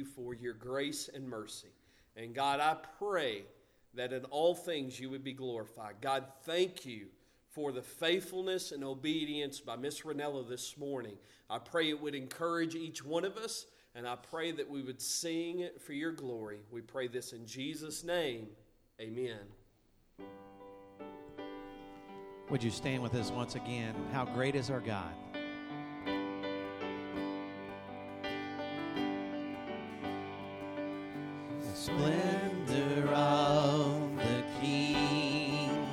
you for your grace and mercy. And God, I pray that in all things you would be glorified. God, thank you for the faithfulness and obedience by Miss Ranella this morning. I pray it would encourage each one of us, and I pray that we would sing for your glory. We pray this in Jesus' name. Amen. Would you stand with us once again? How great is our God? The splendor of the King,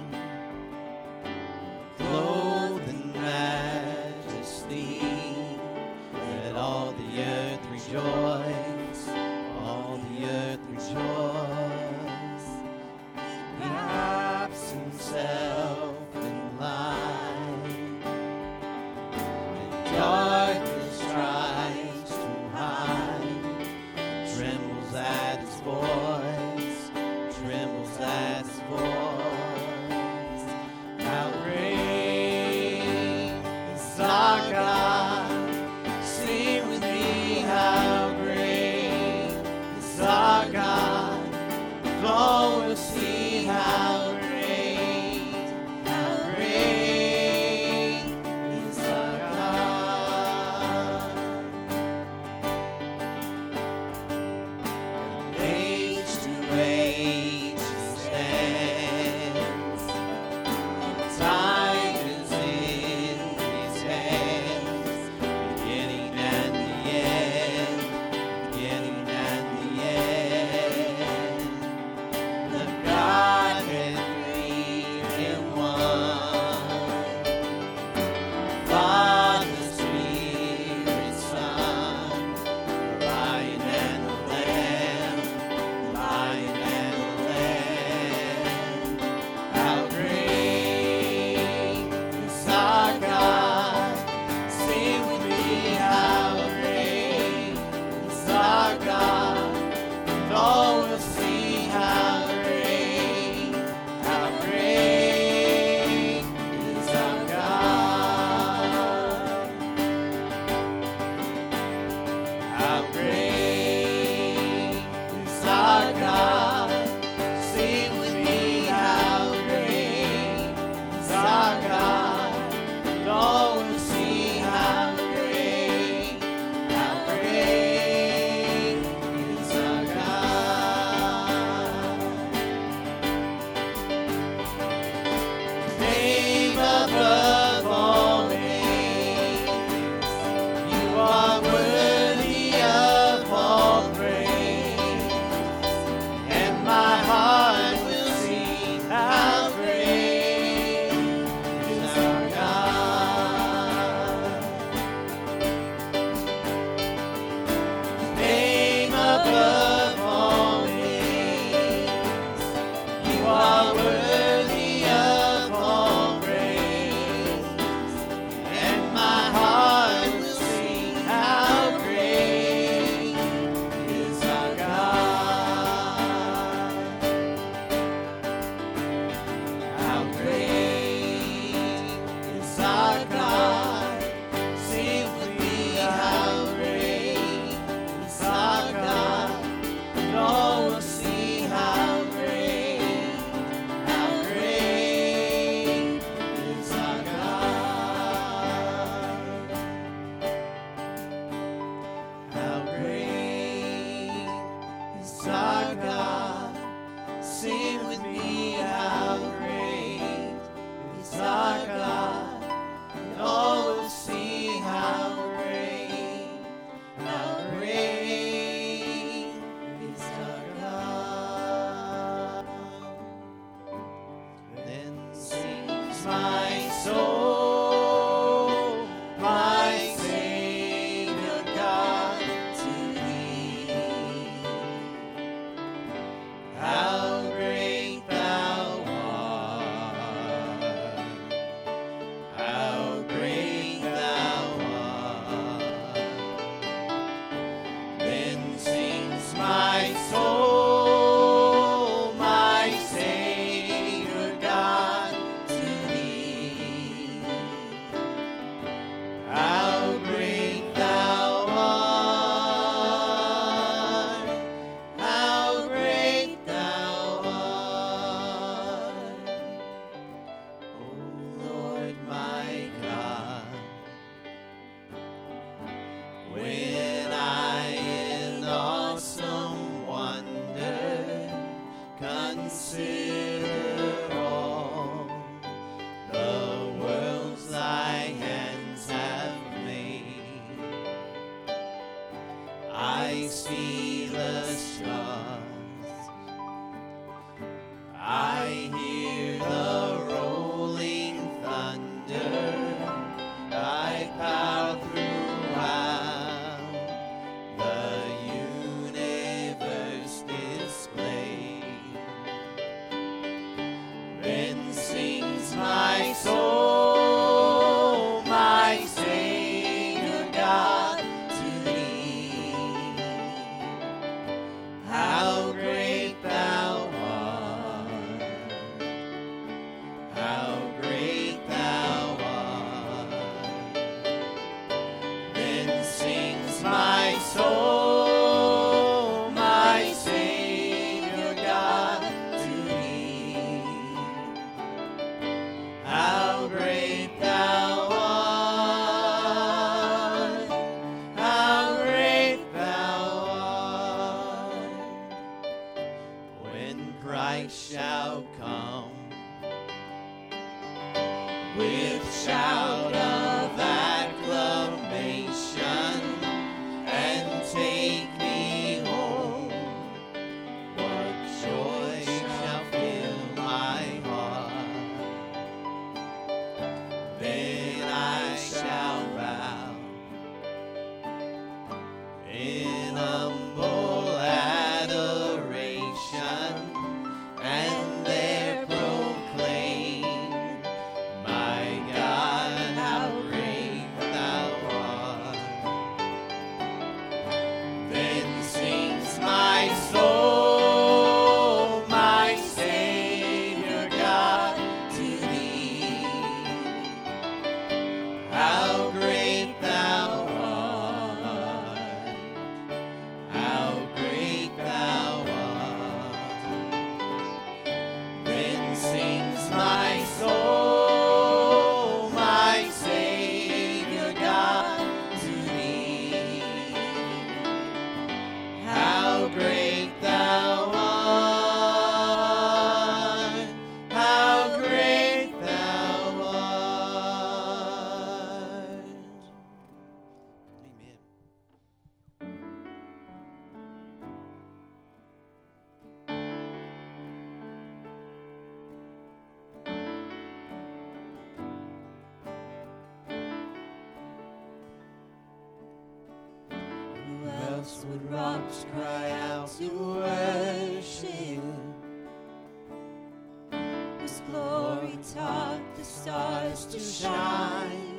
clothed in majesty, let all the earth rejoice, all the earth rejoice. He wraps himself in light, and darkness tries to hide, trembles at his voice, trembles at his voice. How great is our God, sing with me, how great is our God, all will see how great is our God. Age to see the stars. I hear the rolling thunder. I power throughout the universe display. Then sings my soul, my Savior God, to thee. How great thou art, how great thou art. Then sings my soul, my Savior God, to thee. How great thou art, how great thou art. When Christ shall come with shout of acclamation and take me home, what joy shall fill my heart. Then I shall bow in humble adoration and there proclaim, my God, how great thou art. Then sings my soul, my Savior God, to thee. How great thou art, how great thou art. Then sings my soul, my Savior God, to thee. How great thou art, how great thou art. Amen. Who else would rocks cry out to worship? Whose glory taught the stars to shine?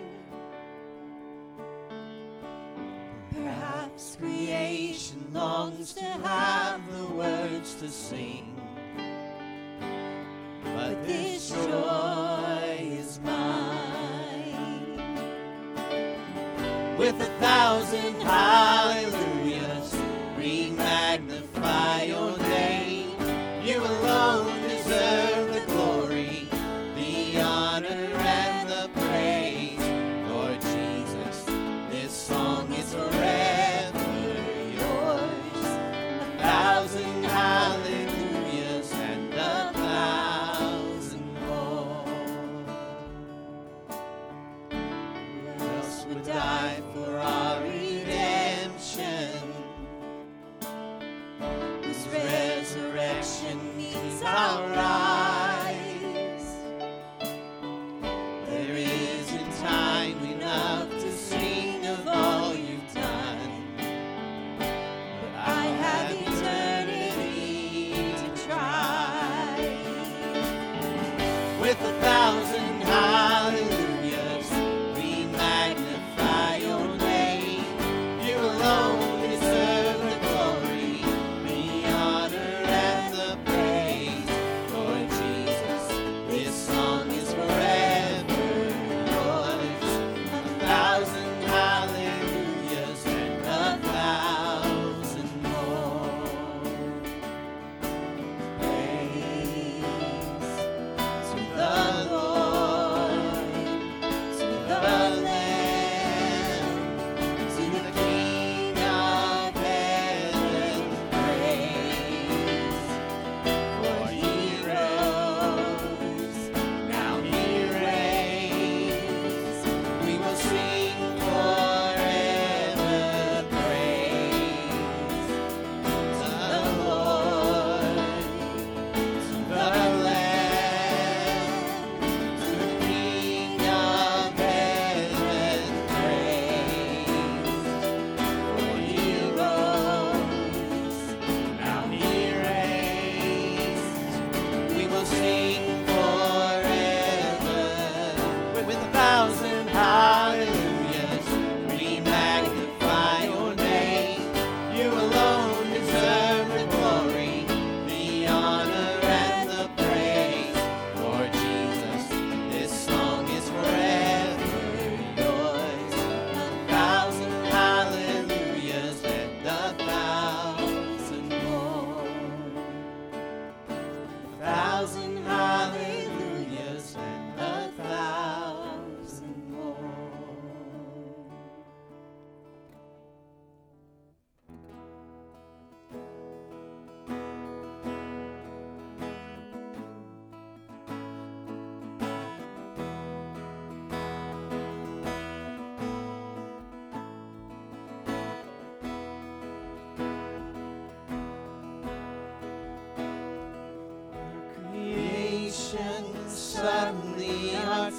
Perhaps creation longs to have the words to sing, but this joy is mine. With 1,000 hallelujahs, we magnify your name. You alone deserve the glory, the honor, and the praise. Lord Jesus, this song is forever yours. 1,000 hallelujahs and 1,000 more. Who else would die for our redemption? Whose resurrection meets our eyes? There isn't time enough to sing of all you've done, but I have eternity to try. With 1,000 hallelujahs, we magnify your name. You alone deserve the glory, the honor, and the praise. Lord Jesus, this song is forever yours. 1,000 hallelujahs and 1,000 more. Praise to the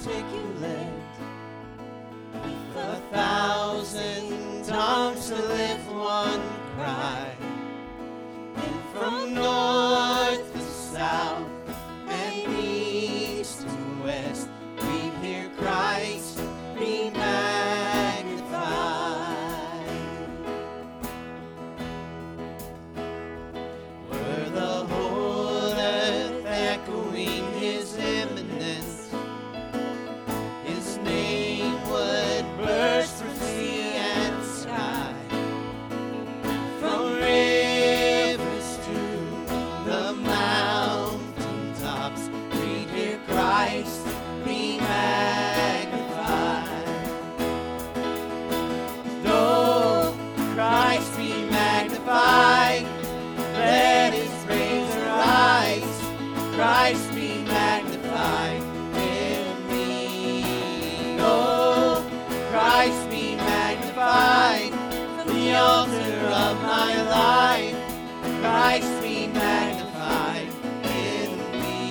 articulate, with 1,000 tongues to lift one cry, and from north to south and east to west, we hear Christ be magnified. Were the whole earth echoing His eminence, His name would burst through sea and sky. From rivers to the mountaintops, we'd hear Christ be magnified. Oh, Christ be magnified. Let His praise arise. Christ be magnified in me. Oh, Christ be magnified from the altar of my life. Christ be magnified in me.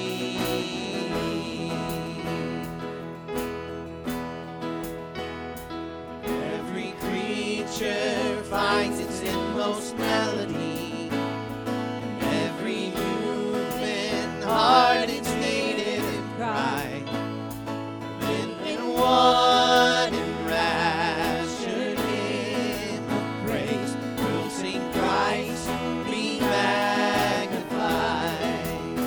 Every creature finds its inmost melody. Every human heart its native cry. Then in one enraptured hymn of praise, we'll sing Christ be magnified.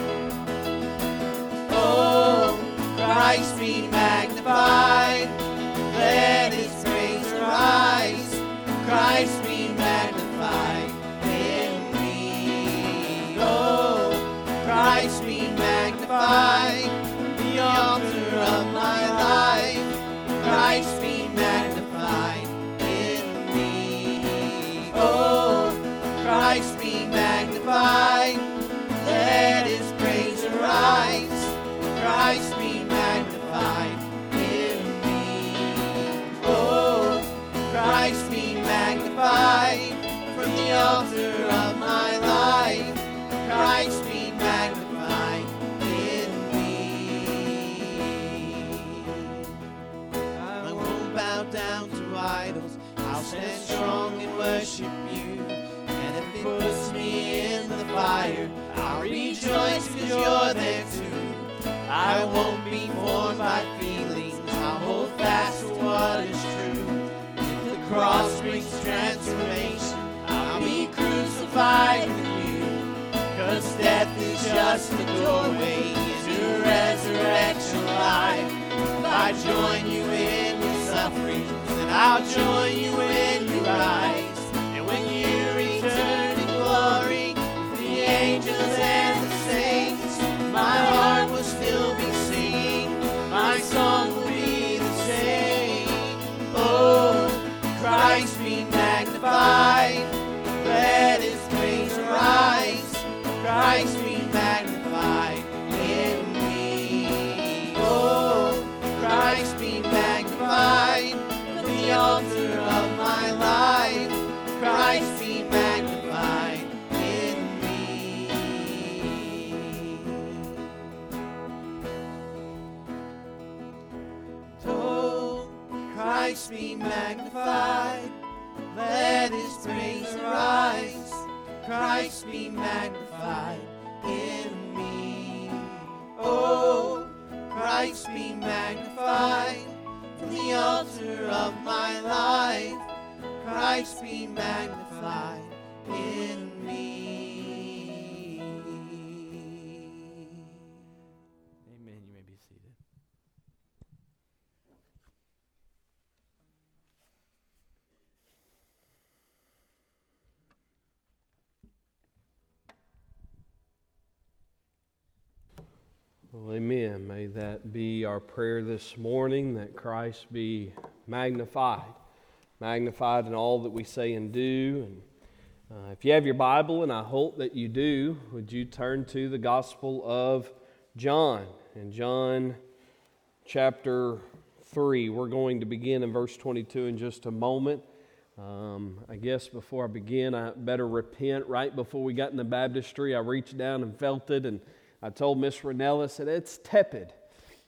Oh, Christ be magnified. Let His praise arise. Christ be magnified in me. Oh, Christ be magnified. The altar of my life. Christ be magnified in me. Oh, Christ be magnified. Let His praise arise. Christ be magnified in me. Oh, Christ be magnified from the altar of my life. Christ be magnified in me. I won't bow down to idols. I'll stand strong and worship you. And if it puts me in the fire, I'll rejoice because you're there too. I won't be formed by feelings. I'll hold fast to what is true. If the cross brings transformation, I'll be crucified with you. 'Cause death is just the doorway to resurrection life. If I join you in your suffering, then I'll join you in your rise. And when you return in glory with the angels and the saints, my heart will still be singing, my song will be the same. Oh, Christ be magnified. Let His praise arise. Christ be magnified in me. Oh, Christ be magnified from the altar of my life. Christ be magnified in me. Oh, Christ be magnified. Let His praise arise. Christ be magnified in me. Oh, Christ be magnified from the altar of my life. Christ be magnified in me. Amen. You may be seated. Well, amen. May that be our prayer this morning, that Christ be magnified. Magnified in all that we say and do. And if you have your Bible, and I hope that you do, would you turn to the Gospel of John. In John chapter 3, we're going to begin in verse 22 in just a moment. I guess before I begin, I better repent. Right before we got in the baptistry, I reached down and felt it, and I told Miss Ranella, I said, it's tepid.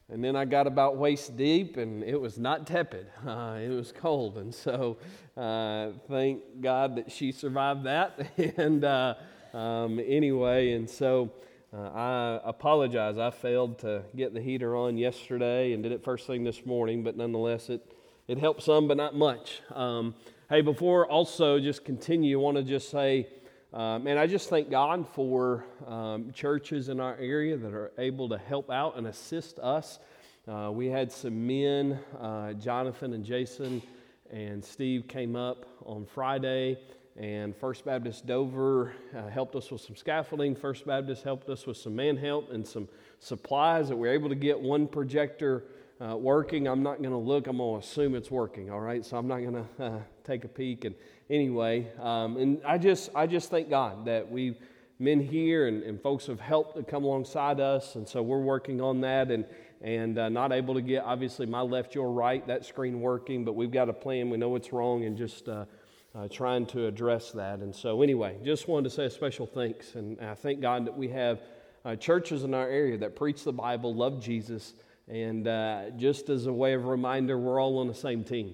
And then I got about waist deep, and it was not tepid. It was cold. And so thank God that she survived that. And anyway, and so I apologize. I failed to get the heater on yesterday and did it first thing this morning, but nonetheless, it helped some, but not much. Hey, before also just continue, I want to just say, man, I just thank God for churches in our area that are able to help out and assist us. We had some men, Jonathan and Jason and Steve came up on Friday, and First Baptist Dover helped us with some scaffolding. First Baptist helped us with some man help and some supplies that we were able to get one projector working. I'm not going to look. I'm going to assume it's working, all right? So I'm not going to take a peek. And anyway, and I just thank God that we've men here and folks have helped to come alongside us, and so we're working on that and not able to get, obviously, my left, your right, that screen working, but we've got a plan. We know it's wrong, and just trying to address that. And so anyway, just wanted to say a special thanks, and I thank God that we have churches in our area that preach the Bible, love Jesus, and just as a way of reminder, we're all on the same team.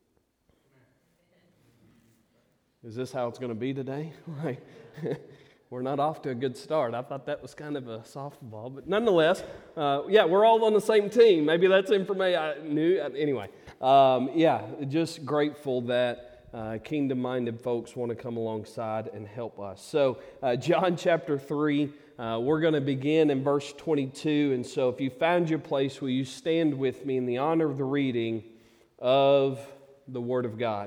Is this how it's going to be today? Right. We're not off to a good start. I thought that was kind of a softball, but nonetheless, yeah, we're all on the same team. Maybe that's information I knew. Anyway, yeah, just grateful that kingdom-minded folks want to come alongside and help us. So, John chapter 3, we're going to begin in verse 22. And so if you found your place, will you stand with me in the honor of the reading of the Word of God?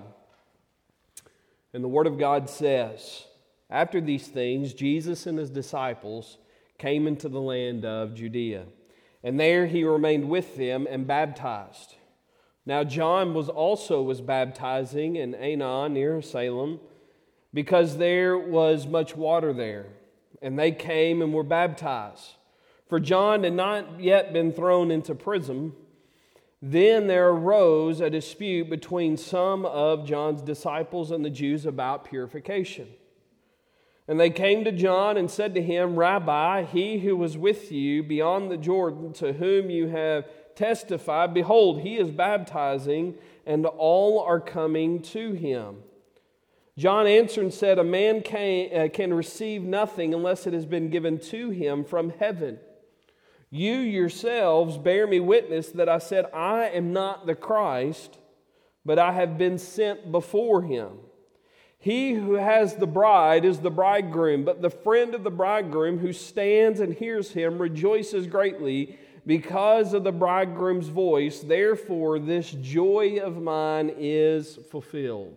And the Word of God says, "After these things, Jesus and his disciples came into the land of Judea, and there he remained with them and baptized. Now John was baptizing in Aenon near Salem, because there was much water there. And they came and were baptized. For John had not yet been thrown into prison. Then there arose a dispute between some of John's disciples and the Jews about purification. And they came to John and said to him, 'Rabbi, he who was with you beyond the Jordan, to whom you have testified, behold, he is baptizing, and all are coming to him.' John answered and said, 'A man can receive nothing unless it has been given to him from heaven. You yourselves bear me witness that I said, I am not the Christ, but I have been sent before him. He who has the bride is the bridegroom, but the friend of the bridegroom who stands and hears him rejoices greatly because of the bridegroom's voice. Therefore, this joy of mine is fulfilled.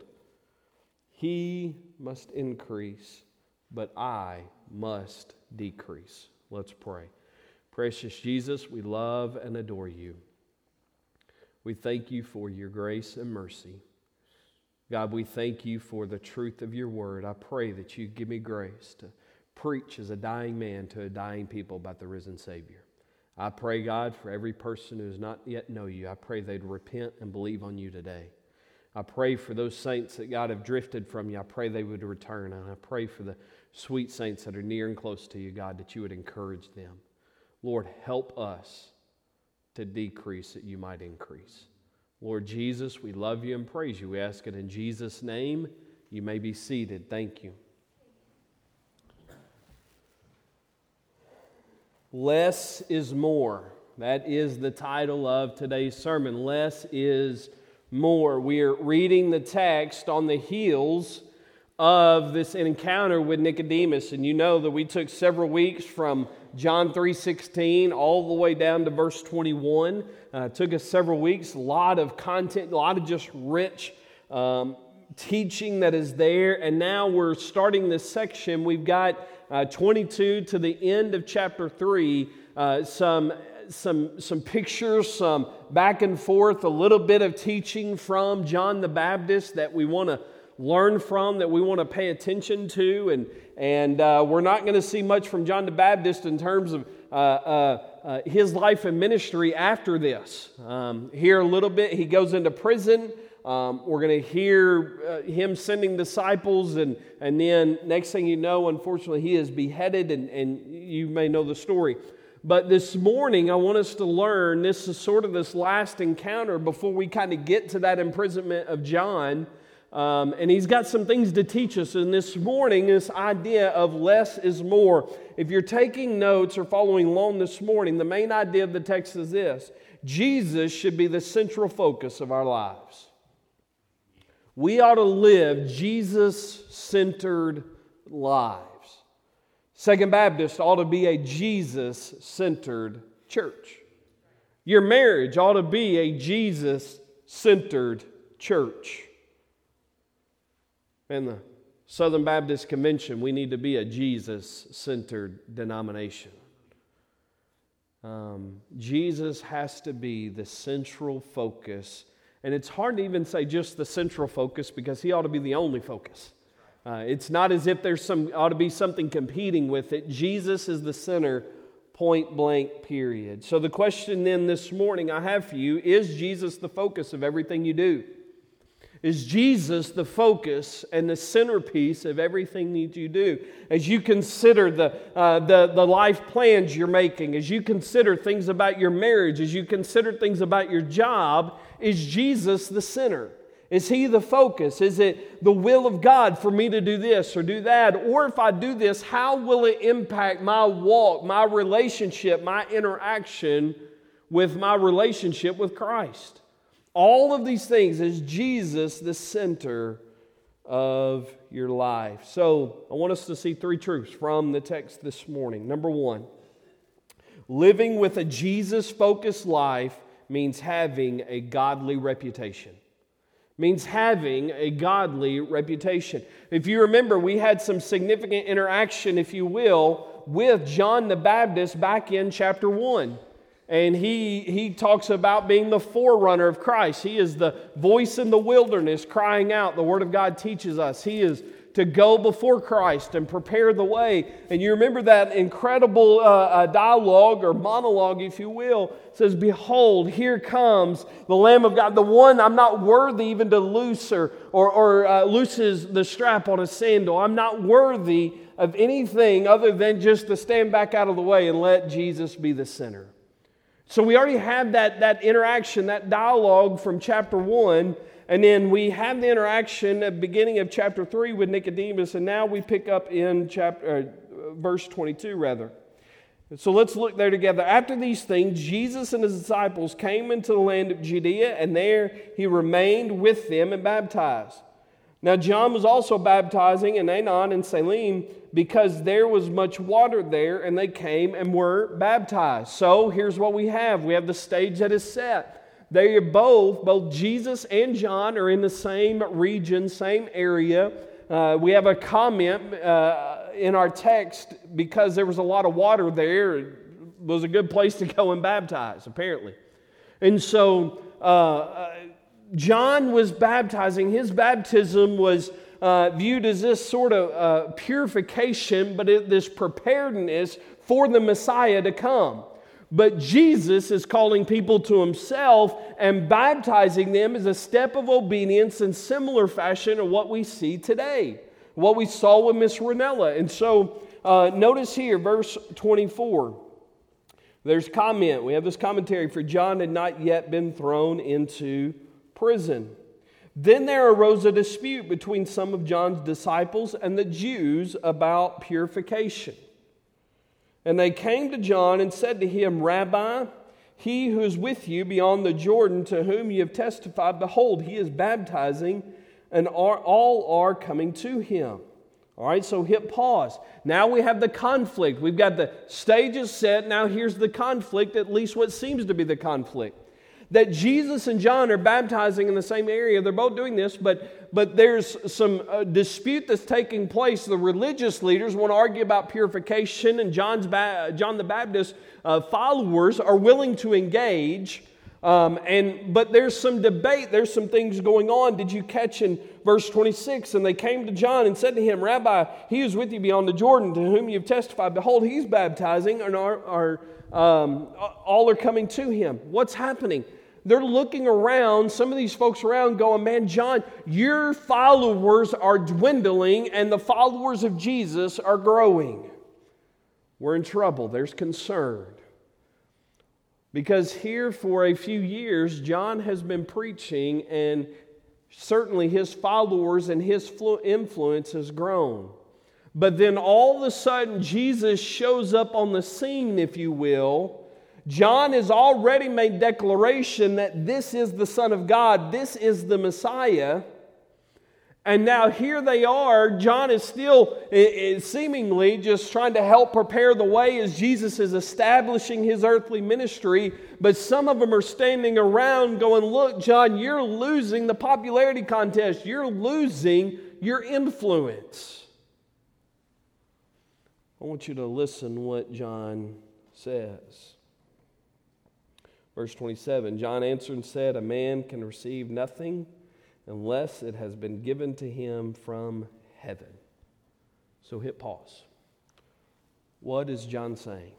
He must increase, but I must decrease." Let's pray. Precious Jesus, we love and adore you. We thank you for your grace and mercy. God, we thank you for the truth of your word. I pray that you give me grace to preach as a dying man to a dying people about the risen Savior. I pray, God, for every person who does not yet know you, I pray they'd repent and believe on you today. I pray for those saints that, God, have drifted from you. I pray they would return. And I pray for the sweet saints that are near and close to you, God, that you would encourage them. Lord, help us to decrease that you might increase. Lord Jesus, we love you and praise you. We ask it in Jesus' name. You may be seated. Thank you. Less is more. That is the title of today's sermon. Less is more. We are reading the text on the heels of this encounter with Nicodemus. And you know that we took several weeks from John 3:16 all the way down to verse 21. It took us several weeks, a lot of content, a lot of just rich teaching that is there. And now we're starting this section. We've got 22 to the end of chapter 3, some pictures, some back and forth, a little bit of teaching from John the Baptist that we want to learn from, that we want to pay attention to, and we're not going to see much from John the Baptist in terms of his life and ministry after this. Here a little bit, he goes into prison. We're going to hear him sending disciples, and then next thing you know, unfortunately, he is beheaded, and you may know the story. But this morning, I want us to learn, this is sort of this last encounter before we kind of get to that imprisonment of John. And he's got some things to teach us. And this morning, this idea of less is more. If you're taking notes or following along this morning, the main idea of the text is this: Jesus should be the central focus of our lives. We ought to live Jesus-centered lives. Second Baptist ought to be a Jesus-centered church. Your marriage ought to be a Jesus-centered church. And the Southern Baptist Convention, we need to be a Jesus-centered denomination. Jesus has to be the central focus. And it's hard to even say just the central focus because He ought to be the only focus. It's not as if there's ought to be something competing with it. Jesus is the center, point blank, period. So the question then this morning I have for you, is Jesus the focus of everything you do? Is Jesus the focus and the centerpiece of everything that you do? As you consider the life plans you're making, as you consider things about your marriage, as you consider things about your job, is Jesus the center? Is He the focus? Is it the will of God for me to do this or do that? Or if I do this, how will it impact my walk, my relationship, my interaction with my relationship with Christ? All of these things, is Jesus the center of your life? So I want us to see three truths from the text this morning. Number one, living with a Jesus-focused life means having a godly reputation. Means having a godly reputation. If you remember, we had some significant interaction, if you will, with John the Baptist back in chapter 1. And he talks about being the forerunner of Christ. He is the voice in the wilderness crying out. The Word of God teaches us He is to go before Christ and prepare the way. And you remember that incredible dialogue or monologue, if you will. It says, "Behold, here comes the Lamb of God, the one I'm not worthy even to loose or looses the strap on a sandal. I'm not worthy of anything other than just to stand back out of the way and let Jesus be the center." So we already have that interaction, that dialogue from chapter 1. And then we have the interaction at the beginning of chapter 3 with Nicodemus. And now we pick up in verse 22, rather. So let's look there together. After these things, Jesus and His disciples came into the land of Judea, and there He remained with them and baptized. Now John was also baptizing in Aenon and Salim, because there was much water there, and they came and were baptized. So here's what we have. We have the stage that is set. They are both Jesus and John are in the same region, same area. We have a comment in our text, because there was a lot of water there. It was a good place to go and baptize, apparently. And so John was baptizing. His baptism was viewed as this sort of purification, but this preparedness for the Messiah to come. But Jesus is calling people to Himself and baptizing them as a step of obedience in similar fashion of what we see today, what we saw with Miss Ranella. And so notice here, verse 24. There's comment. We have this commentary. For John had not yet been thrown into prison. Then there arose a dispute between some of John's disciples and the Jews about purification. And they came to John and said to him, "Rabbi, he who is with you beyond the Jordan, to whom you have testified, behold, he is baptizing, and all are coming to him." All right, so hit pause. Now we have the conflict. We've got the stages set. Now here's the conflict, at least what seems to be the conflict. That Jesus and John are baptizing in the same area. They're both doing this, but there's some dispute that's taking place. The religious leaders want to argue about purification, and John the Baptist followers are willing to engage. But there's some debate. There's some things going on. Did you catch in verse 26? And they came to John and said to him, "Rabbi, he is with you beyond the Jordan, to whom you have testified. Behold, he's baptizing, and all are coming to him." What's happening? They're looking around, some of these folks around going, "Man, John, your followers are dwindling and the followers of Jesus are growing. We're in trouble." There's concern. Because here for a few years, John has been preaching, and certainly his followers and his influence has grown. But then all of a sudden, Jesus shows up on the scene, if you will. John has already made declaration that this is the Son of God, this is the Messiah. And now here they are. John is still seemingly just trying to help prepare the way as Jesus is establishing his earthly ministry. But some of them are standing around going, look, John, you're losing the popularity contest. You're losing your influence. I want you to listen what John says. Verse 27, John answered and said, a man can receive nothing unless it has been given to him from heaven. So hit pause. What is John saying?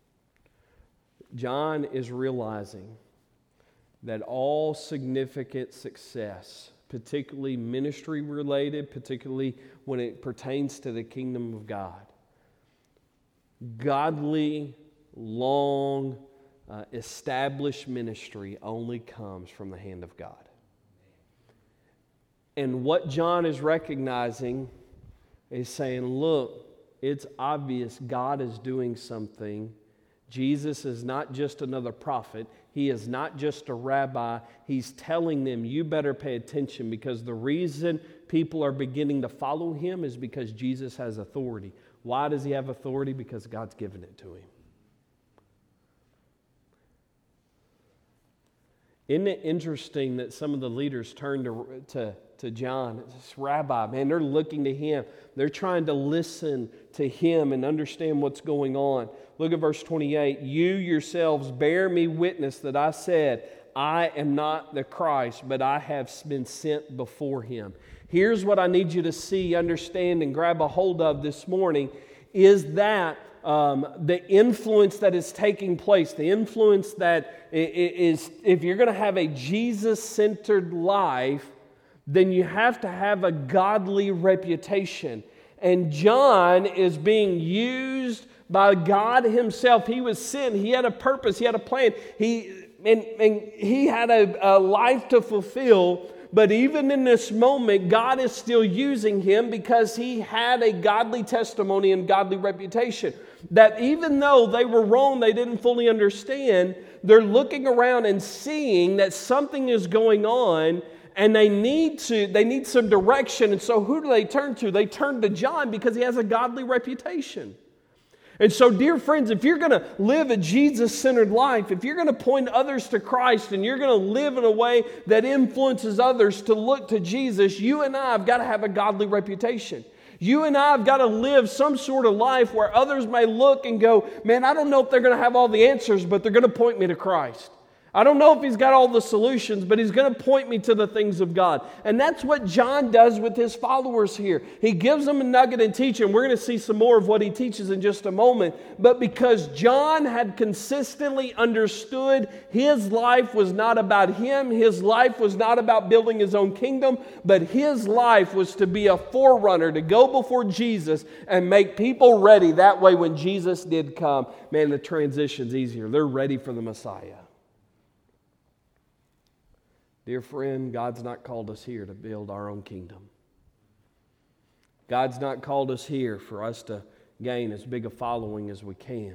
John is realizing that all significant success, particularly ministry related, particularly when it pertains to the kingdom of God, godly, long, established ministry only comes from the hand of God. And what John is recognizing is saying, look, it's obvious God is doing something. Jesus is not just another prophet. He is not just a rabbi. He's telling them, you better pay attention, because the reason people are beginning to follow him is because Jesus has authority. Why does he have authority? Because God's given it to him. Isn't it interesting that some of the leaders turned to John, this rabbi, man, they're looking to him. They're trying to listen to him and understand what's going on. Look at verse 28. You yourselves bear me witness that I said, I am not the Christ, but I have been sent before him. Here's what I need you to see, understand, and grab a hold of this morning, is that the influence that is taking place, the influence that is, if you're going to have a Jesus-centered life, then you have to have a godly reputation. And John is being used by God himself. He was sent. He had a purpose. He had a plan. He had a life to fulfill. But even in this moment, God is still using him because he had a godly testimony and godly reputation. That even though they were wrong, they didn't fully understand, they're looking around and seeing that something is going on, and they need some direction. And so who do they turn to? They turn to John because he has a godly reputation. And so, dear friends, if you're going to live a Jesus-centered life, if you're going to point others to Christ, and you're going to live in a way that influences others to look to Jesus, you and I have got to have a godly reputation. You and I have got to live some sort of life where others may look and go, man, I don't know if they're going to have all the answers, but they're going to point me to Christ. I don't know if he's got all the solutions, but he's going to point me to the things of God. And that's what John does with his followers here. He gives them a nugget and teaching. We're going to see some more of what he teaches in just a moment. But because John had consistently understood his life was not about him, his life was not about building his own kingdom, but his life was to be a forerunner, to go before Jesus and make people ready. That way when Jesus did come, man, the transition's easier. They're ready for the Messiah. Dear friend, God's not called us here to build our own kingdom. God's not called us here for us to gain as big a following as we can.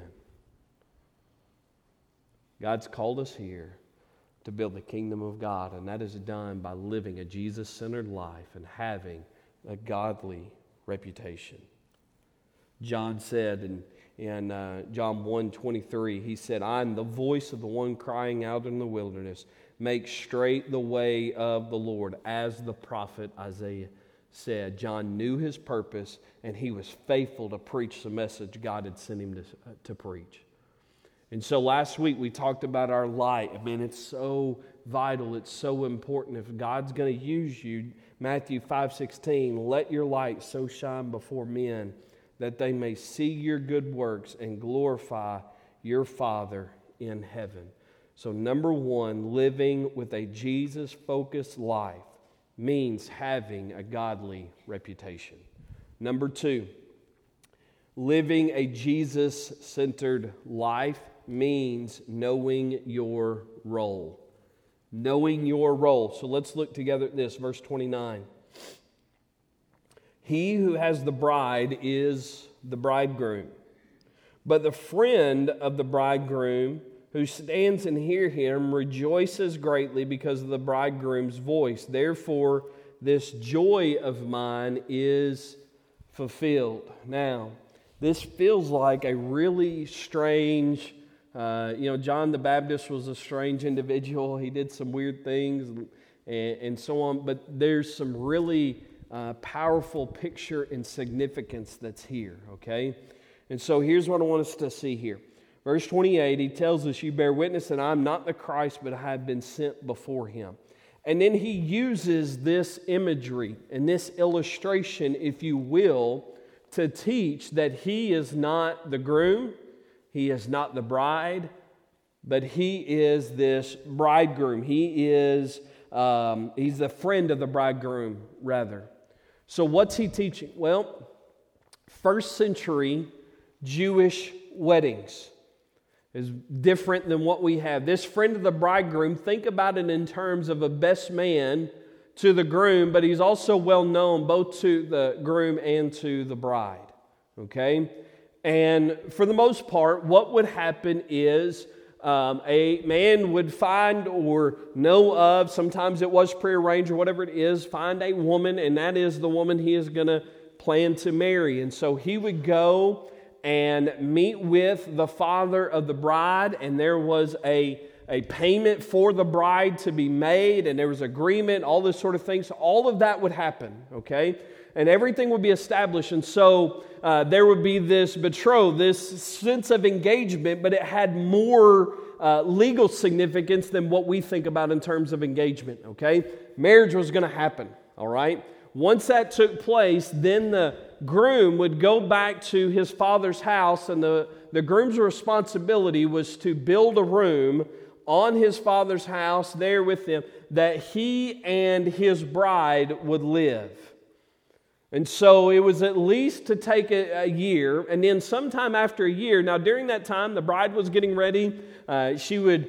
God's called us here to build the kingdom of God, and that is done by living a Jesus-centered life and having a godly reputation. John said in John 1:23, he said, I am the voice of the one crying out in the wilderness, make straight the way of the Lord, as the prophet Isaiah said. John knew his purpose, and he was faithful to preach the message God had sent him to preach. And so last week we talked about our light. I mean, it's so vital. It's so important. If God's going to use you, Matthew 5:16, let your light so shine before men that they may see your good works and glorify your Father in heaven. So number one, living with a Jesus-focused life means having a godly reputation. Number two, living a Jesus-centered life means knowing your role. Knowing your role. So let's look together at this, verse 29. He who has the bride is the bridegroom. But the friend of the bridegroom who stands and hears him rejoices greatly because of the bridegroom's voice. Therefore, this joy of mine is fulfilled. Now, this feels like a really strange, John the Baptist was a strange individual. He did some weird things and so on. But there's some really powerful picture and significance that's here, okay? And so here's what I want us to see here. Verse 28, he tells us, you bear witness that I'm not the Christ, but I have been sent before him. And then he uses this imagery and this illustration, if you will, to teach that he is not the groom, he is not the bride, but he is this bridegroom. He is, he's the friend of the bridegroom, rather. So what's he teaching? Well, first century Jewish weddings is different than what we have. This friend of the bridegroom, think about it in terms of a best man to the groom, but he's also well known both to the groom and to the bride. Okay? And for the most part, what would happen is a man would find or know of, sometimes it was prearranged or whatever it is, find a woman, and that is the woman he is going to plan to marry. And so he would go and meet with the father of the bride, and there was a payment for the bride to be made, and there was agreement, all this sort of thing. So all of that would happen, okay? And everything would be established. And so there would be this betrothal, this sense of engagement, but it had more legal significance than what we think about in terms of engagement, okay? Marriage was going to happen, all right? Once that took place, then the groom would go back to his father's house, and the groom's responsibility was to build a room on his father's house there with them that he and his bride would live. And so it was at least to take a year, and then sometime after a year, now during that time the bride was getting ready. She would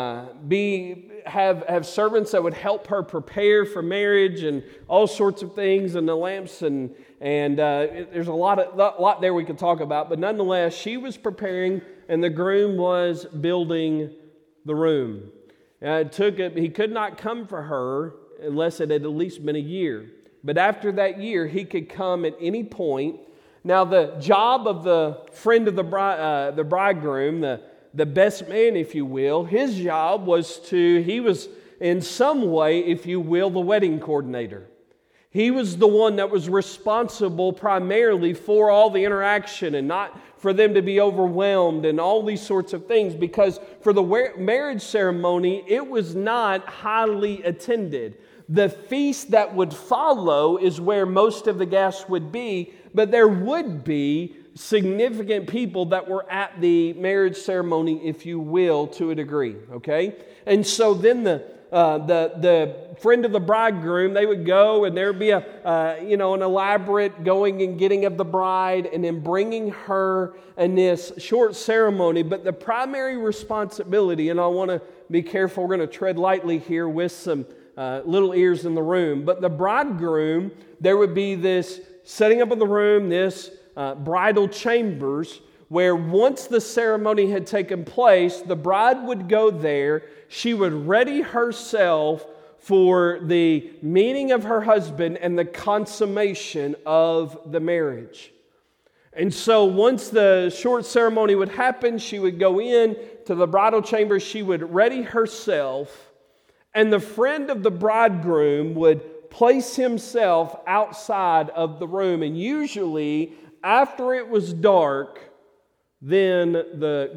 have servants that would help her prepare for marriage and all sorts of things, and the lamps and there's a lot there we could talk about. But nonetheless, she was preparing, and the groom was building the room. He could not come for her unless it had at least been a year. But after that year, he could come at any point. Now, the job of the friend of the bridegroom, the best man, if you will, his job was he was in some way, if you will, the wedding coordinator. He was the one that was responsible primarily for all the interaction and not for them to be overwhelmed and all these sorts of things, because for the marriage ceremony, it was not highly attended. The feast that would follow is where most of the guests would be, but there would be significant people that were at the marriage ceremony, if you will, to a degree, okay? And so then the friend of the bridegroom, they would go, and there would be an elaborate going and getting of the bride and then bringing her in this short ceremony. But the primary responsibility, and I want to be careful, we're going to tread lightly here with some little ears in the room. But the bridegroom, there would be this setting up of the room, this bridal chambers, where once the ceremony had taken place, the bride would go there. She would ready herself for the meeting of her husband and the consummation of the marriage. And so once the short ceremony would happen, she would go in to the bridal chamber. She would ready herself, and the friend of the bridegroom would place himself outside of the room. And usually, after it was dark, then the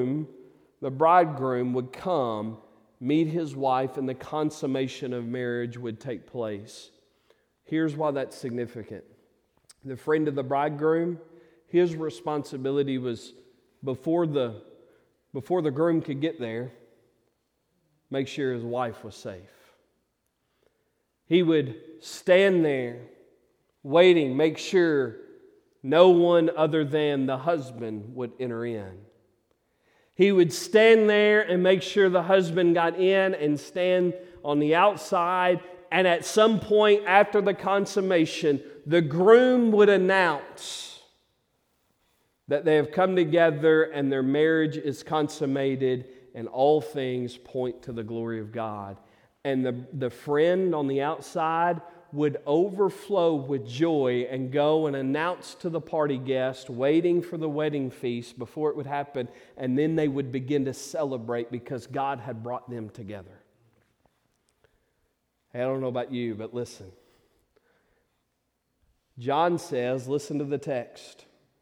bridegroom would come, meet his wife, and the consummation of marriage would take place. Here's why that's significant. The friend of the bridegroom, his responsibility was before the groom could get there, make sure his wife was safe. He would stand there waiting, make sure no one other than the husband would enter in. He would stand there and make sure the husband got in and stand on the outside. And at some point after the consummation, the groom would announce that they have come together and their marriage is consummated and all things point to the glory of God. And the friend on the outside would overflow with joy and go and announce to the party guest waiting for the wedding feast before it would happen, and then they would begin to celebrate because God had brought them together. Hey, I don't know about you, but listen. John says, listen to the text.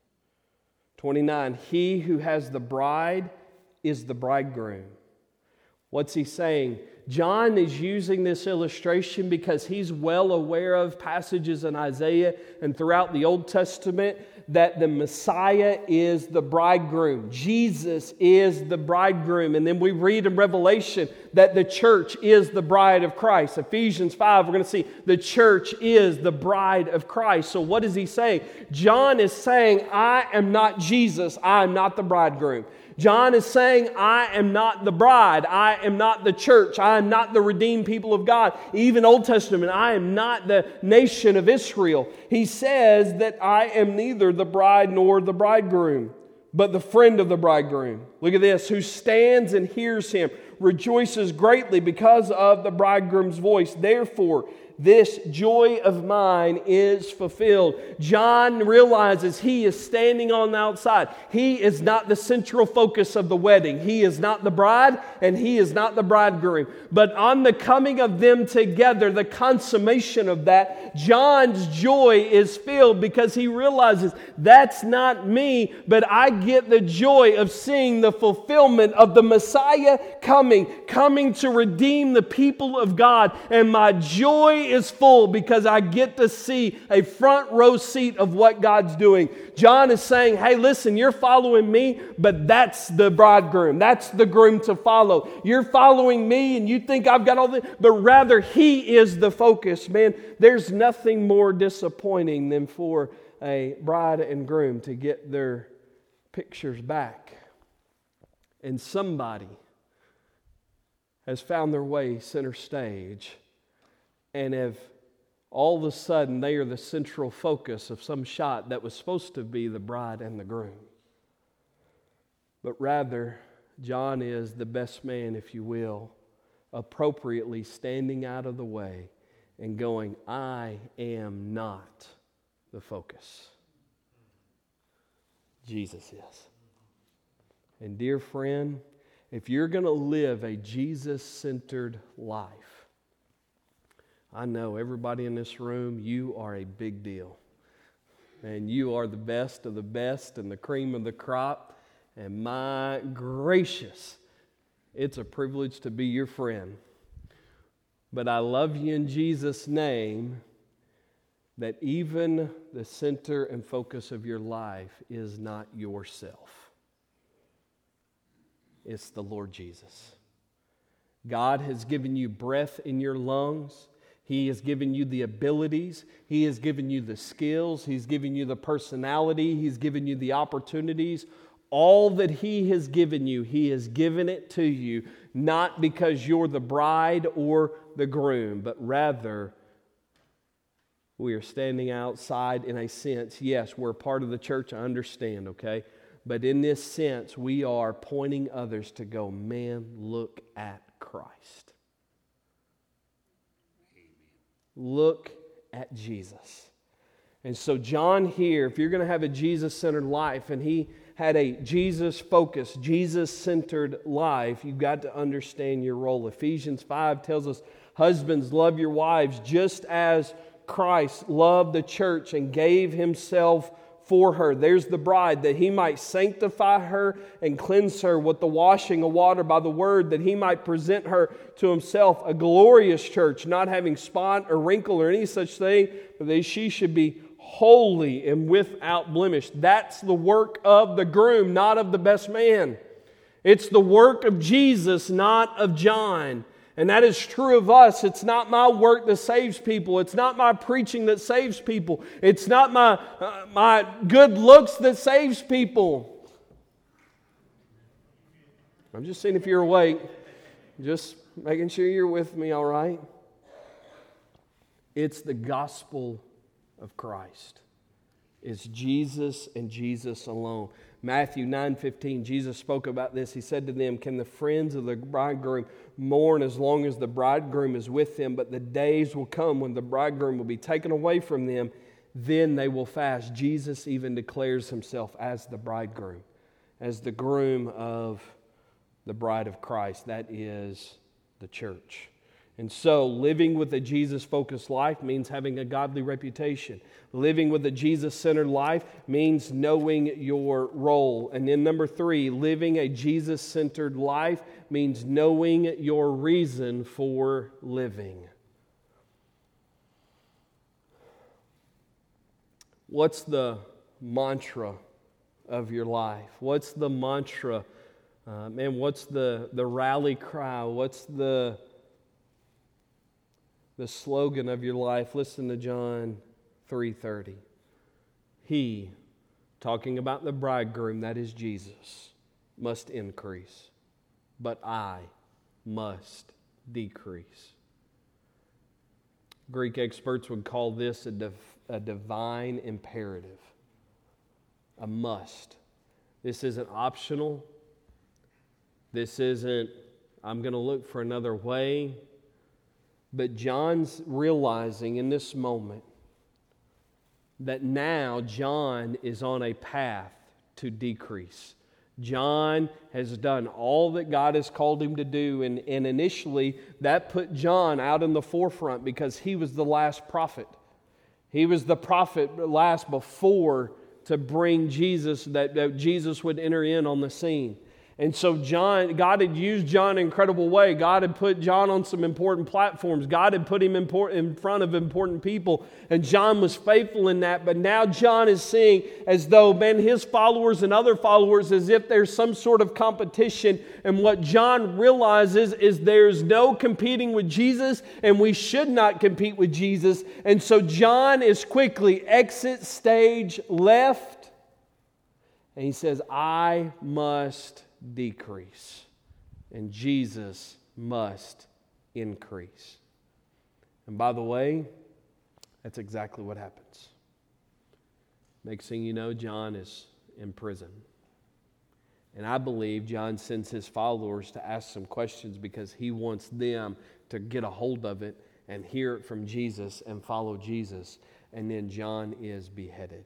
29, he who has the bride is the bridegroom. What's he saying? John is using this illustration because he's well aware of passages in Isaiah and throughout the Old Testament that the Messiah is the bridegroom. Jesus is the bridegroom. And then we read in Revelation that the church is the bride of Christ. Ephesians 5, we're going to see the church is the bride of Christ. So what is he saying? John is saying, I am not Jesus. I am not the bridegroom. John is saying, I am not the bride. I am not the church. I am not the redeemed people of God. Even Old Testament, I am not the nation of Israel. He says that I am neither the bride nor the bridegroom, but the friend of the bridegroom. Look at this. Who stands and hears him, rejoices greatly because of the bridegroom's voice. Therefore, this joy of mine is fulfilled. John realizes he is standing on the outside. He is not the central focus of the wedding. He is not the bride and he is not the bridegroom. But on the coming of them together, the consummation of that, John's joy is filled because he realizes that's not me, but I get the joy of seeing the fulfillment of the Messiah coming to redeem the people of God. And my joy is full because I get to see a front row seat of what God's doing. John is saying, hey, listen, you're following me, but that's the bridegroom. That's the groom to follow. You're following me and you think I've got all this, but rather he is the focus. Man, there's nothing more disappointing than for a bride and groom to get their pictures back and somebody has found their way center stage and have all of a sudden they are the central focus of some shot that was supposed to be the bride and the groom. But rather, John is the best man, if you will, appropriately standing out of the way and going, I am not the focus. Jesus is. And dear friend, if you're going to live a Jesus-centered life, I know everybody in this room, you are a big deal. And you are the best of the best and the cream of the crop. And my gracious, it's a privilege to be your friend. But I love you in Jesus' name that even the center and focus of your life is not yourself. It's the Lord Jesus. God has given you breath in your lungs. He has given you the abilities. He has given you the skills. He's given you the personality. He's given you the opportunities. All that He has given you, He has given it to you, not because you're the bride or the groom, but rather we are standing outside in a sense. Yes, we're a part of the church, I understand, okay? But in this sense, we are pointing others to go, man, look at Christ. Look at Jesus. And so John here, if you're going to have a Jesus-centered life, and he had a Jesus-focused, Jesus-centered life, you've got to understand your role. Ephesians 5 tells us, husbands, love your wives just as Christ loved the church and gave Himself for her. There's the bride, that He might sanctify her and cleanse her with the washing of water by the word, that He might present her to Himself a glorious church, not having spot or wrinkle or any such thing, but that she should be holy and without blemish. That's the work of the groom, not of the best man. It's the work of Jesus, not of John. And that is true of us. It's not my work that saves people. It's not my preaching that saves people. It's not my good looks that saves people. I'm just seeing if you're awake. Just making sure you're with me, all right? It's the gospel of Christ. It's Jesus and Jesus alone. Matthew 9:15, Jesus spoke about this. He said to them, "Can the friends of the bridegroom mourn as long as the bridegroom is with them? But the days will come when the bridegroom will be taken away from them. Then they will fast." Jesus even declares himself as the bridegroom, as the groom of the bride of Christ. That is the church. And so, living with a Jesus-focused life means having a godly reputation. Living with a Jesus-centered life means knowing your role. And then number 3, living a Jesus-centered life means knowing your reason for living. What's the mantra of your life? What's the mantra? What's the rally cry? What's the slogan of your life? Listen to John 3:30. He, talking about the bridegroom, that is Jesus, must increase, but I must decrease. Greek experts would call this a divine imperative, a must. This isn't optional. This isn't, I'm going to look for another way. But John's realizing in this moment that now John is on a path to decrease. John has done all that God has called him to do, and initially that put John out in the forefront because he was the last prophet. He was the prophet last before to bring Jesus, that Jesus would enter in on the scene. And so God had used John in an incredible way. God had put John on some important platforms. God had put him in front of important people. And John was faithful in that. But now John is seeing as though, his followers and other followers, as if there's some sort of competition. And what John realizes is there's no competing with Jesus, and we should not compete with Jesus. And so John is quickly exit stage left. And he says, I must decrease, and Jesus must increase. And by the way, that's exactly what happens. Next thing you know, John is in prison. And I believe John sends his followers to ask some questions because he wants them to get a hold of it and hear it from Jesus and follow Jesus. And then John is beheaded.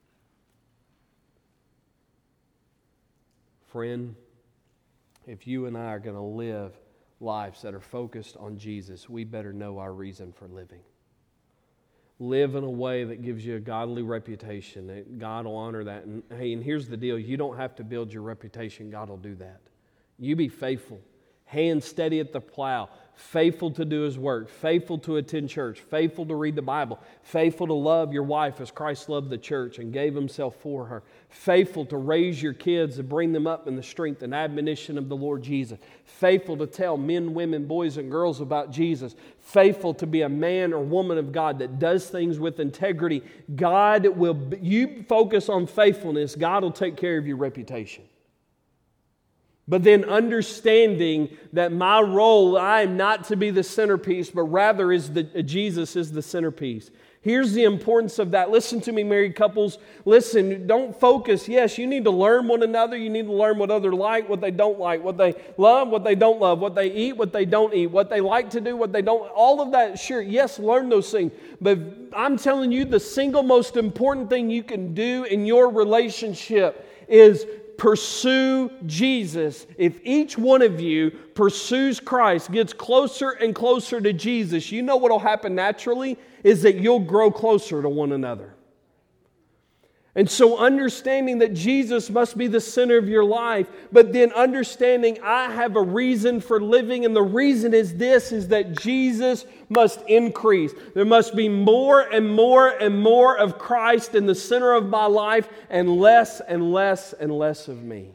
Friend, if you and I are going to live lives that are focused on Jesus, we better know our reason for living. Live in a way that gives you a godly reputation, that God will honor that. And here's the deal. You don't have to build your reputation. God will do that. You be faithful. Hand steady at the plow, faithful to do His work, faithful to attend church, faithful to read the Bible, faithful to love your wife as Christ loved the church and gave Himself for her, faithful to raise your kids and bring them up in the strength and admonition of the Lord Jesus, faithful to tell men, women, boys, and girls about Jesus, faithful to be a man or woman of God that does things with integrity. You focus on faithfulness, God will take care of your reputation. But then understanding that my role, I am not to be the centerpiece, but rather Jesus is the centerpiece. Here's the importance of that. Listen to me, married couples. Listen, don't focus. Yes, you need to learn one another. You need to learn what others like, what they don't like, what they love, what they don't love, what they eat, what they don't eat, what they like to do, what they don't. All of that, sure, yes, learn those things. But I'm telling you, the single most important thing you can do in your relationship is pursue Jesus. If each one of you pursues Christ, gets closer and closer to Jesus, you know what will happen naturally is that you'll grow closer to one another. And so understanding that Jesus must be the center of your life, but then understanding I have a reason for living, and the reason is that Jesus must increase. There must be more and more and more of Christ in the center of my life and less and less and less of me.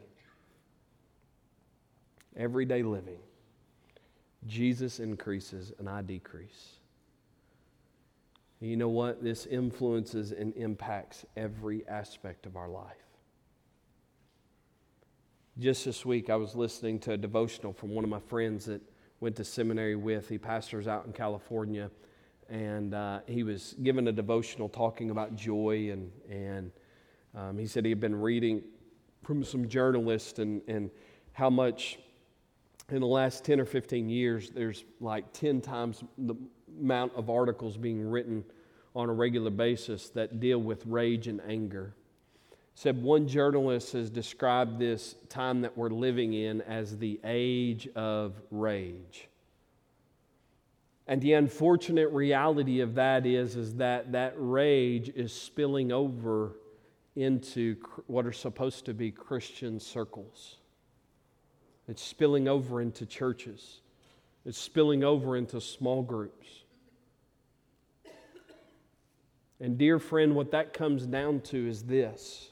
Everyday living. Jesus increases and I decrease. You know what? This influences and impacts every aspect of our life. Just this week, I was listening to a devotional from one of my friends that went to seminary with. He pastors out in California, and he was given a devotional talking about joy, and he said he had been reading from some journalists and how much in the last 10 or 15 years, there's like 10 times the amount of articles being written on a regular basis that deal with rage and anger. Said one journalist has described this time that we're living in as the age of rage. And the unfortunate reality of that is that rage is spilling over into what are supposed to be Christian circles. It's spilling over into churches. It's spilling over into small groups. And dear friend, what that comes down to is this.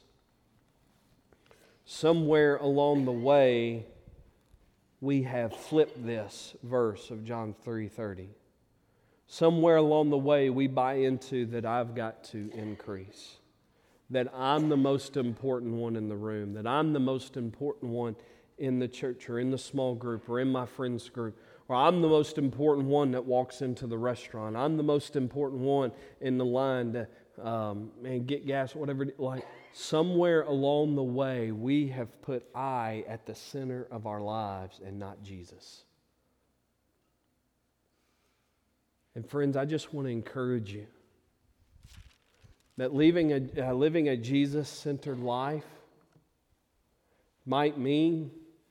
Somewhere along the way, we have flipped this verse of John 3:30. Somewhere along the way, we buy into that I've got to increase. That I'm the most important one in the room. That I'm the most important one in the church or in the small group or in my friend's group. Or I'm the most important one that walks into the restaurant. I'm the most important one in the line to get gas, whatever. Like somewhere along the way, we have put I at the center of our lives and not Jesus. And friends, I just want to encourage you that living a Jesus-centered life might mean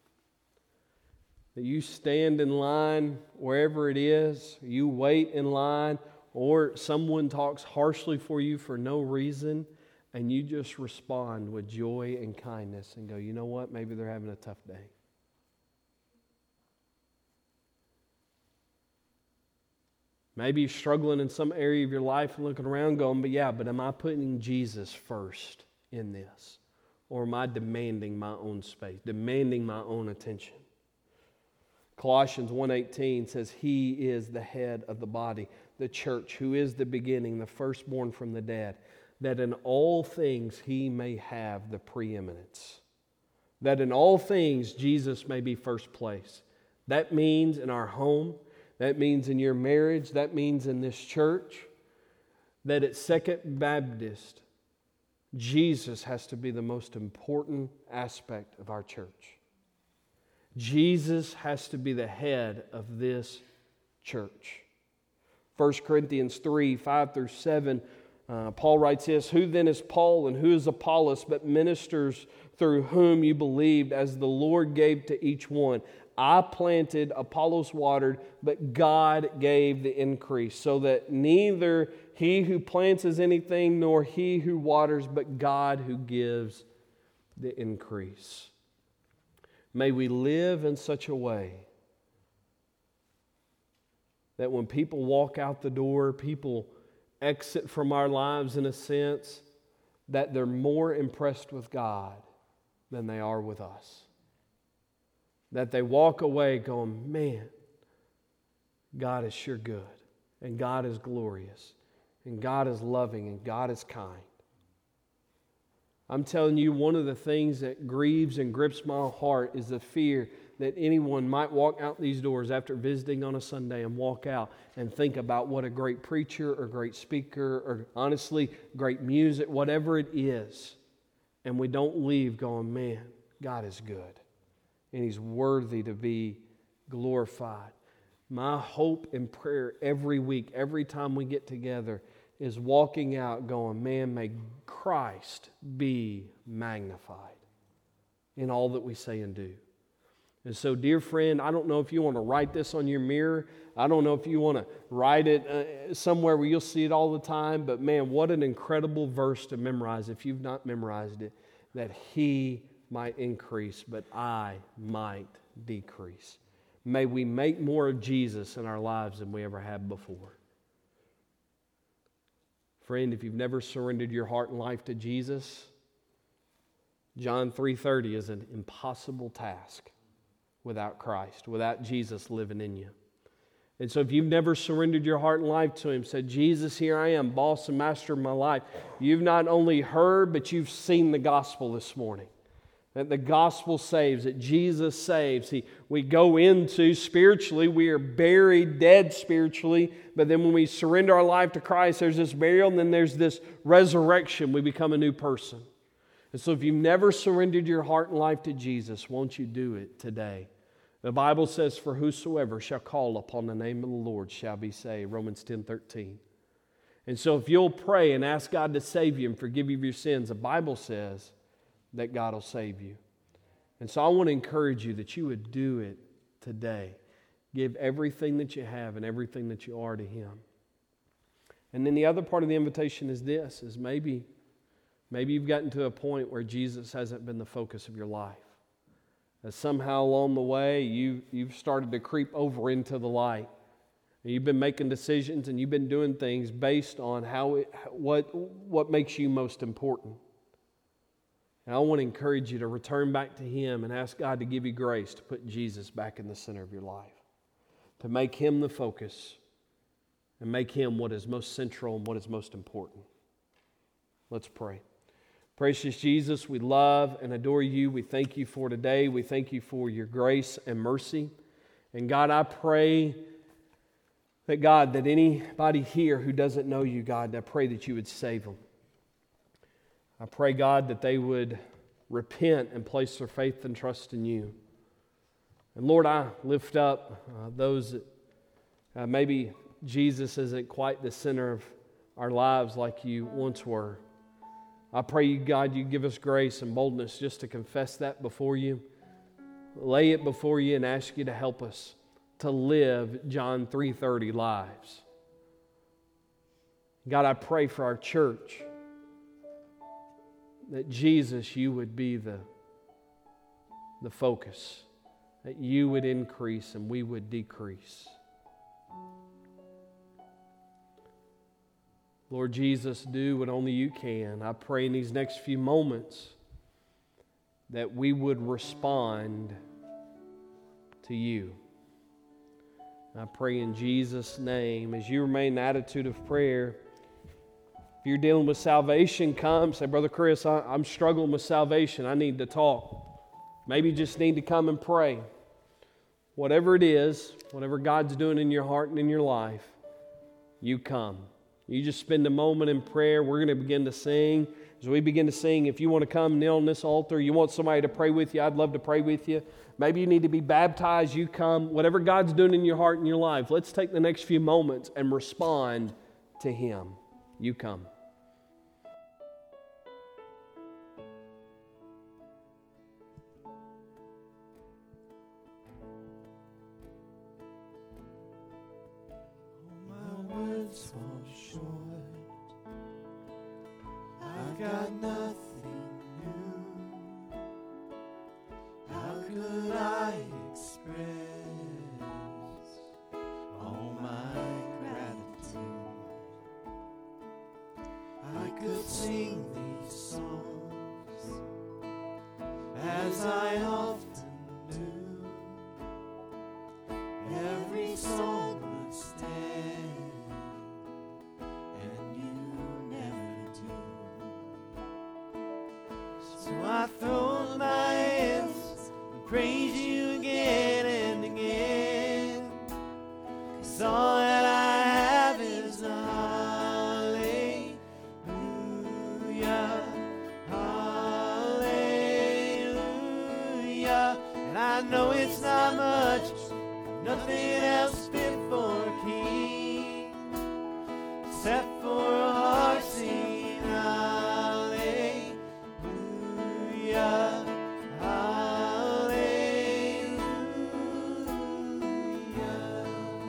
that you stand in line wherever it is, you wait in line, or someone talks harshly for you for no reason, and you just respond with joy and kindness and go, you know what, maybe they're having a tough day. Maybe you're struggling in some area of your life and looking around going, but am I putting Jesus first in this? Or am I demanding my own space, demanding my own attention? Colossians 1:18 says, He is the head of the body, the church, who is the beginning, the firstborn from the dead, that in all things He may have the preeminence. That in all things Jesus may be first place. That means in our home, that means in your marriage, that means in this church, that at Second Baptist, Jesus has to be the most important aspect of our church. Jesus has to be the head of this church. 1 Corinthians 3:5-7, Paul writes this, Who then is Paul and who is Apollos, but ministers through whom you believed, as the Lord gave to each one? I planted, Apollos watered, but God gave the increase, so that neither he who plants is anything, nor he who waters, but God who gives the increase. May we live in such a way that when people walk out the door, people exit from our lives in a sense, that they're more impressed with God than they are with us. That they walk away going, man, God is sure good, and God is glorious, and God is loving, and God is kind. I'm telling you, one of the things that grieves and grips my heart is the fear that anyone might walk out these doors after visiting on a Sunday and walk out and think about what a great preacher or great speaker or honestly great music, whatever it is, and we don't leave going, man, God is good and He's worthy to be glorified. My hope and prayer every week, every time we get together, is walking out going, man, may Christ be magnified in all that we say and do. And so, dear friend, I don't know if you want to write this on your mirror. I don't know if you want to write it somewhere where you'll see it all the time. But man, what an incredible verse to memorize if you've not memorized it. That He might increase, but I might decrease. May we make more of Jesus in our lives than we ever have before. Friend, if you've never surrendered your heart and life to Jesus, John 3:30 is an impossible task without Christ, without Jesus living in you. And so if you've never surrendered your heart and life to Him, said, Jesus, here I am, boss and master of my life, you've not only heard, but you've seen the gospel this morning. that the gospel saves, that Jesus saves. We go into spiritually, we are buried, dead spiritually, but then when we surrender our life to Christ, there's this burial and then there's this resurrection. We become a new person. And so if you've never surrendered your heart and life to Jesus, won't you do it today? The Bible says, for whosoever shall call upon the name of the Lord shall be saved. Romans 10:13. And so if you'll pray and ask God to save you and forgive you of your sins, the Bible says that God will save you. And so I want to encourage you that you would do it today. Give everything that you have and everything that you are to Him. And then the other part of the invitation is this, is maybe you've gotten to a point where Jesus hasn't been the focus of your life. That somehow along the way you've started to creep over into the light. And you've been making decisions and you've been doing things based on what makes you most important. And I want to encourage you to return back to Him and ask God to give you grace to put Jesus back in the center of your life. To make Him the focus and make Him what is most central and what is most important. Let's pray. Precious Jesus, we love and adore You. We thank You for today. We thank You for Your grace and mercy. And God, I pray that anybody here who doesn't know You, God, I pray that You would save them. I pray, God, that they would repent and place their faith and trust in You. And Lord, I lift up those that maybe Jesus isn't quite the center of our lives like You once were. I pray, God, You give us grace and boldness just to confess that before You. Lay it before You and ask You to help us to live John 3:30 lives. God, I pray for our church that Jesus, You would be the focus, that You would increase and we would decrease. Lord Jesus, do what only You can. I pray in these next few moments that we would respond to You. I pray in Jesus' name, as you remain in the attitude of prayer, if you're dealing with salvation, come. Say, Brother Chris, I'm struggling with salvation. I need to talk. Maybe you just need to come and pray. Whatever it is, whatever God's doing in your heart and in your life, you come. You just spend a moment in prayer. We're going to begin to sing. As we begin to sing, if you want to come kneel on this altar, you want somebody to pray with you, I'd love to pray with you. Maybe you need to be baptized, you come. Whatever God's doing in your heart and your life, let's take the next few moments and respond to Him. You come. My words fall short. I've got nothing new. How could I express all my gratitude? I could sing these songs as I often do. Every song would stand, and You never do. So I throw up my hands and praise You again and again, 'cause all that I have is a hallelujah, hallelujah. And I know it's not much, nothing else fit for a king, except for a heart singing hallelujah, hallelujah.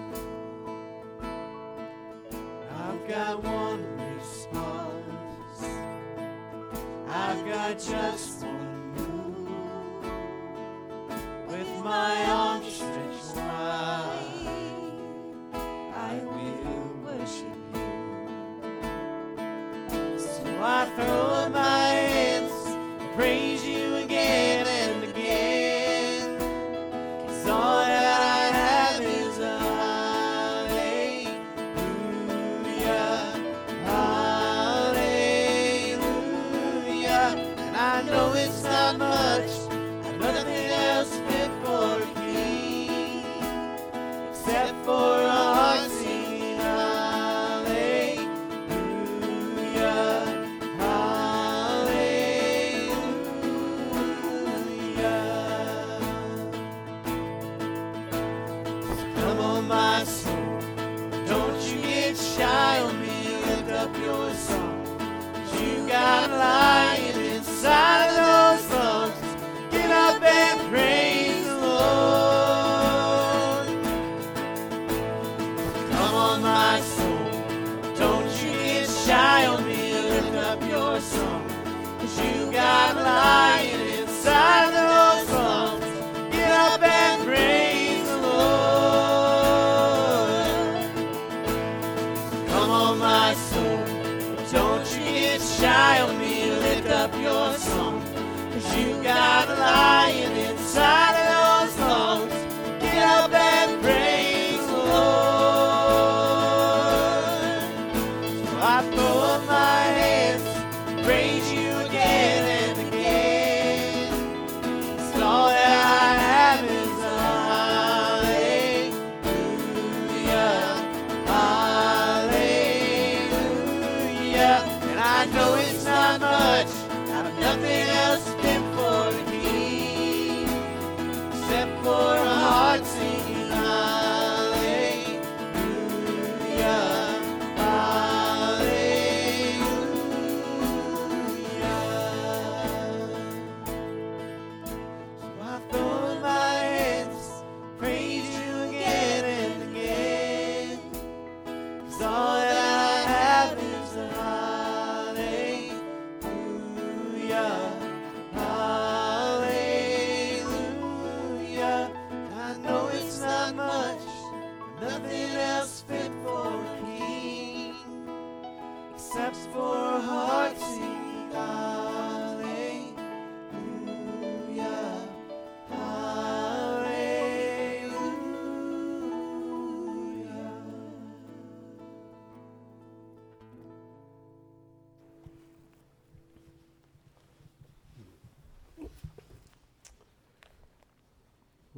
I've got one response, I've got just one move. With my arms stretched wide, I will worship You. So I throw up my hands and praise You again and again, 'cause all that I have is a hallelujah, hallelujah. And I know it's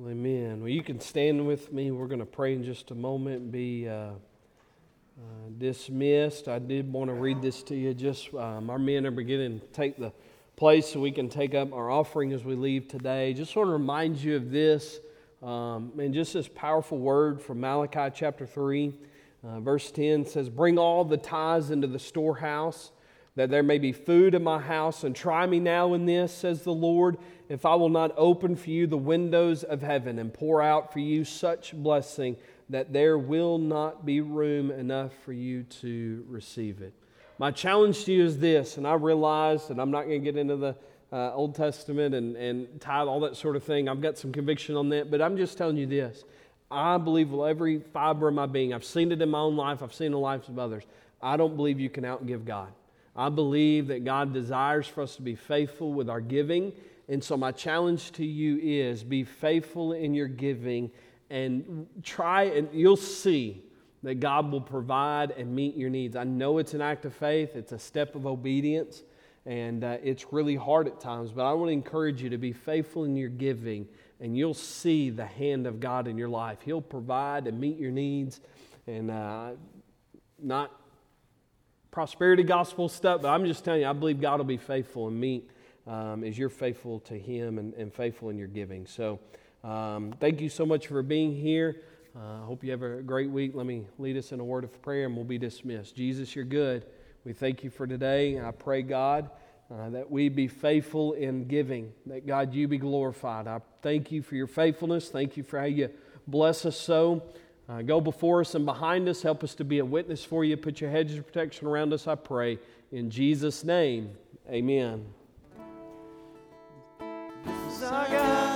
Amen. Well, you can stand with me. We're going to pray in just a moment and be dismissed. I did want to read this to you. Just our men are beginning to take the place so we can take up our offering as we leave today. Just want to remind you of this and just this powerful word from Malachi chapter 3. Verse 10 says, "Bring all the tithes into the storehouse, that there may be food in my house, and try me now in this, says the Lord, if I will not open for you the windows of heaven and pour out for you such blessing that there will not be room enough for you to receive it." My challenge to you is this, and I realize that I'm not going to get into the Old Testament and tithe, all that sort of thing. I've got some conviction on that, but I'm just telling you this. I believe with every fiber of my being, I've seen it in my own life, I've seen the lives of others, I don't believe you can outgive God. I believe that God desires for us to be faithful with our giving, and so my challenge to you is be faithful in your giving and try, and you'll see that God will provide and meet your needs. I know it's an act of faith, it's a step of obedience, and it's really hard at times, but I want to encourage you to be faithful in your giving, and you'll see the hand of God in your life. He'll provide and meet your needs, and not prosperity gospel stuff, but I'm just telling you, I believe God will be faithful and meet as you're faithful to Him and faithful in your giving. So thank you so much for being here. I hope you have a great week. Let me lead us in a word of prayer and we'll be dismissed. Jesus, you're good. We thank you for today. I pray, God, that we be faithful in giving, that, God, you be glorified. I thank you for your faithfulness. Thank you for how you bless us so. Go before us and behind us. Help us to be a witness for you. Put your hedges of protection around us, I pray. In Jesus' name, amen. This is our God.